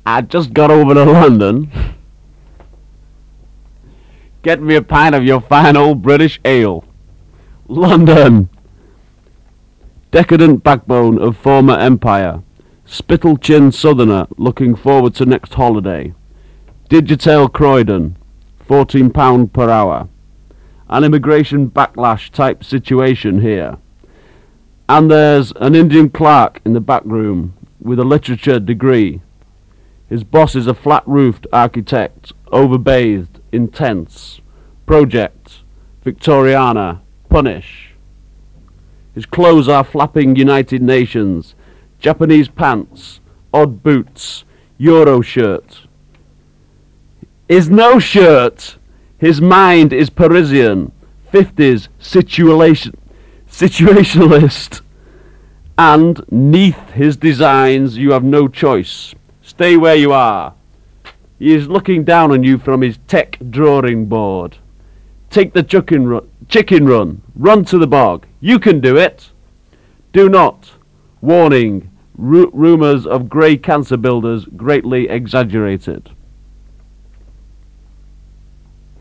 I just got over to London. Get me a pint of your fine old British ale. London. Decadent backbone of former empire. Spittle-chinned southerner looking forward to next holiday. Digital Croydon. £14 per hour. An immigration backlash type situation here. And there's an Indian clerk in the back room with a literature degree. His boss is a flat-roofed architect, overbathed, intense. Project, Victoriana, punish. His clothes are flapping United Nations, Japanese pants, odd boots, Euro shirt. Is no shirt. His mind is Parisian, 50s situationalist. And neath his designs you have no choice. Stay where you are. He is looking down on you from his tech drawing board. Take the chicken run. Run to the bog. You can do it. Do not. Warning. Rumours of grey cancer builders greatly exaggerated.